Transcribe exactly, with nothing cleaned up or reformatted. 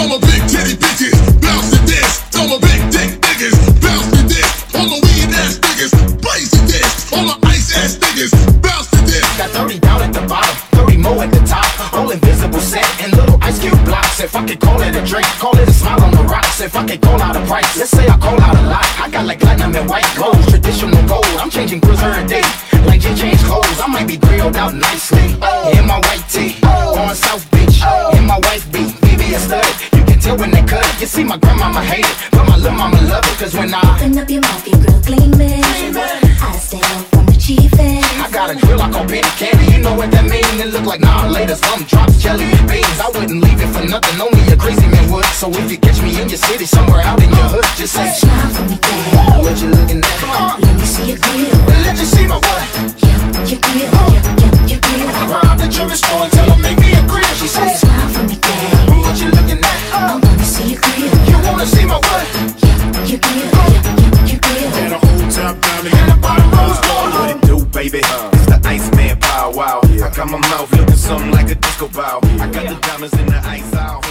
All my big titty bitches bounce to this. All my big dick niggas bounce to this. All my weed ass niggas blaze to this. All my ice ass niggas bounce to this. Got thirty down at the bottom, thirty more at the top. All invisible set and little ice cube blocks. If I could call it a drink, call it a smile on the rocks. If I could call out a price, let's say I call out a lot. I got like platinum and white gold, traditional gold. I'm changing grills every day, like you change clothes. I might be grilled out nicely in my white tee on South Beach. In my wife beat, baby a stud. You can tell when they cut it. You see my grandmama hate it, but my little mama love it. Cause when I open up your mouth, your grill gleaming. I stay up from the chief end. I got a grill, I call penny candy. You know what that mean? It look like nah later, some drops, jelly and beans. I wouldn't leave it for nothing, only a crazy man would. So if you catch me in your city, somewhere out in your hood, just say smile for me, daddy. What you looking at? Come on, let me see your grill. Let me see my what? Yeah, your grill, yeah, yeah, your grill. I robbed the jewelry store and tell her make me a grill. She says smile for me, daddy. What you looking at? I wanna see your grill. You wanna see my what? Yeah, your grill, yeah, yeah, your grill. And a whole top down and a bottom rose gold. What it do, baby? It's the Iceman Pow Wow. I got my mouth looking something like a disco ball. I got the diamonds in the ice out.